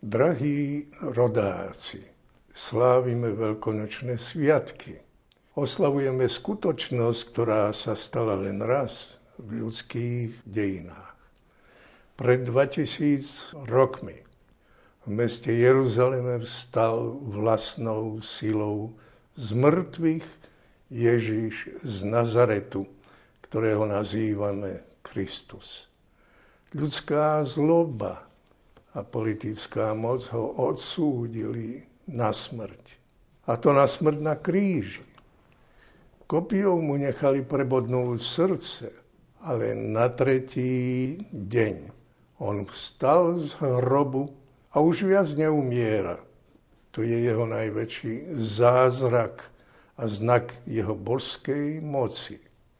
Drahí rodáci, slávime veľkonočné sviatky. Oslavujeme skutočnosť, ktorá sa stala len raz v ľudských dejinách. Pred 2000 rokmi v meste Jeruzaleme vstal vlastnou silou z mŕtvych Ježiš z Nazaretu, ktorého nazývame Kristus. Ľudská zloba a politická moc ho odsúdili na smrť. A to na smrť na kríži. Kopijou mu nechali prebodnúť srdce, ale na tretí deň on vstal z hrobu a už viac neumiera. To je jeho najväčší zázrak a znak jeho božskej moci.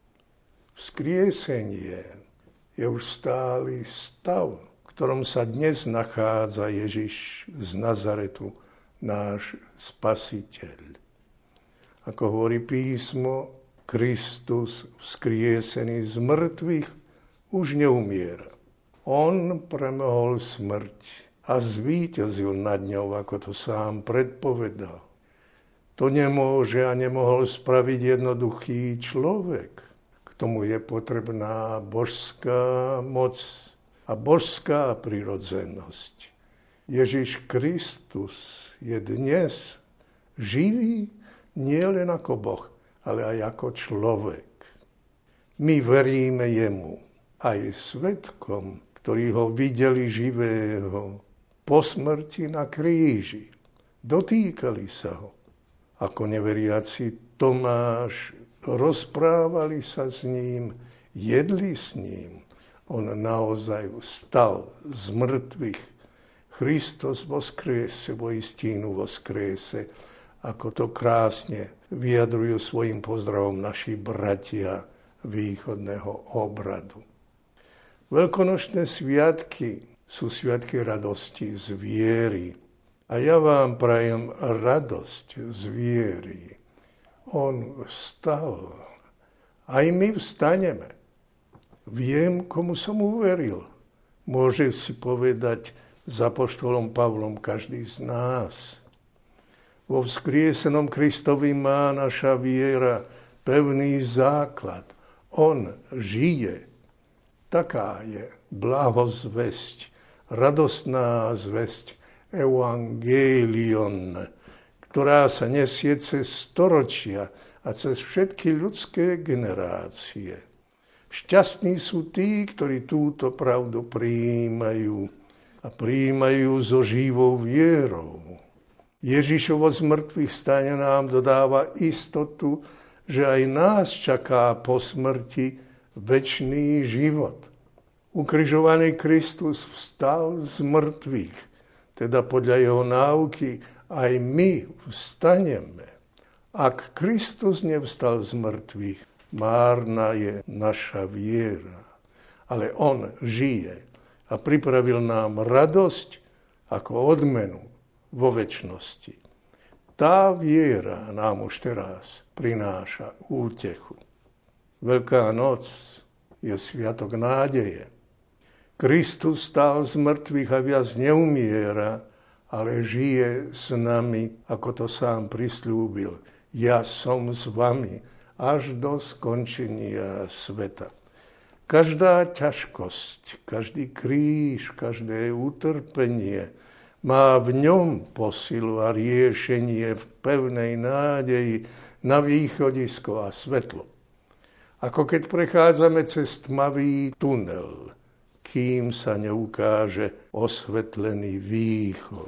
Vzkriesenie je už stály stav, v ktorom sa dnes nachádza Ježiš z Nazaretu, náš Spasiteľ. Ako hovorí písmo, Kristus, vzkriesený z mŕtvych, už neumiera. On premohol smrť a zvíťazil nad ňou, ako to sám predpovedal. To nemôže a nemohol spraviť jednoduchý človek. K tomu je potrebná božská moc a božská prirodzenosť. Ježiš Kristus je dnes živý nie len ako Boh, ale aj ako človek. My veríme jemu, aj svedkom, ktorí ho videli živého po smrti na kríži. Dotýkali sa ho. Ako neveriaci Tomáš, rozprávali sa s ním, jedli s ním. On naozaj vstal z mŕtvych. Kristus voskrése, vo istínu voskrése, ako to krásne vyjadrujú svojim pozdravom naši bratia východného obradu. Veľkonočné sviatky sú sviatky radosti z viery. A ja vám prajem radosť z viery. On vstal. Aj my vstaneme. Viem, komu som uveril. Môže si povedať s apoštolom Pavlom každý z nás. Vo vzkriesenom Kristovi má naša viera pevný základ. On žije. Taká je blahozvesť, radostná zvesť, evangelion, ktorá sa nesie cez storočia a cez všetky ľudské generácie. Šťastní sú tí, ktorí túto pravdu prijímajú a prijímajú so živou vierou. Ježišovo zmrtvých stane nám dodáva istotu, že aj nás čaká po smrti večný život. Ukrižovaný Kristus vstal z mŕtvych, teda podľa jeho náuky aj my vstaneme. Ak Kristus nevstal z mŕtvych, márna je naša viera. Ale on žije a pripravil nám radosť ako odmenu vo večnosti. Tá viera nám už teraz prináša útechu. Veľká noc je sviatok nádeje. Kristus stál z mŕtvych a viac neumiera, ale žije s nami, ako to sám prisľúbil. Ja som s vami až do skončenia sveta. Každá ťažkosť, každý kríž, každé utrpenie má v ňom posilu a riešenie v pevnej nádeji na východisko a svetlo. Ako keď prechádzame cez tmavý tunel, kým sa neukáže osvetlený východ.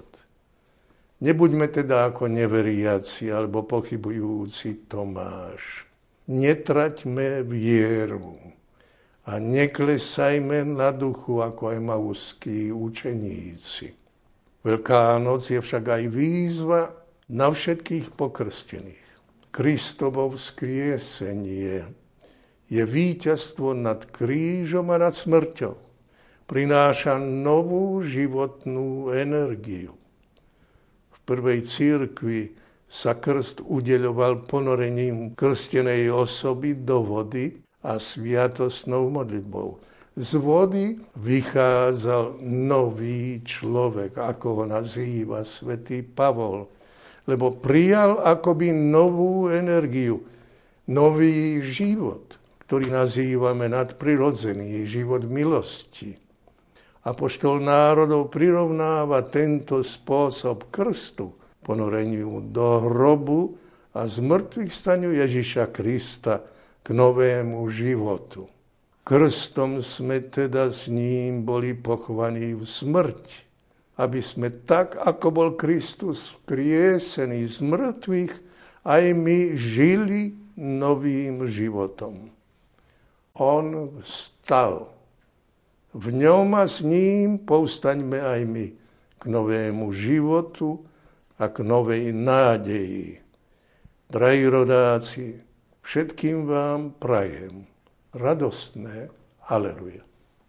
Nebuďme teda ako neveriaci alebo pochybujúci Tomáš. Netraťme vieru a neklesajme na duchu ako emauskí učeníci. Veľká noc je však aj výzva na všetkých pokrstených. Kristovo vzkriesenie je víťazstvo nad krížom a nad smrťou. Prináša novú životnú energiu. V prvej cirkvi sa krst udeľoval ponorením krstenej osoby do vody a sviatostnou modlitbou. Z vody vychádzal nový človek, ako ho nazýva svätý Pavol, lebo prijal akoby novú energiu, nový život, ktorý nazývame nadprirodzený život milosti. Apoštol národov prirovnáva tento spôsob krstu, ponoreniu do hrobu a zmrtvých staniu Ježiša Krista k novému životu. Krstom sme teda s ním boli pochovaní v smrti, aby sme tak, ako bol Kristus vzkriesený z mŕtvych, aj my žili novým životom. On vstal. V ňom a s ním povstaňme aj my k novému životu a k novej nádeji. Drahí rodáci, všetkým vám prajem radostné Aleluja.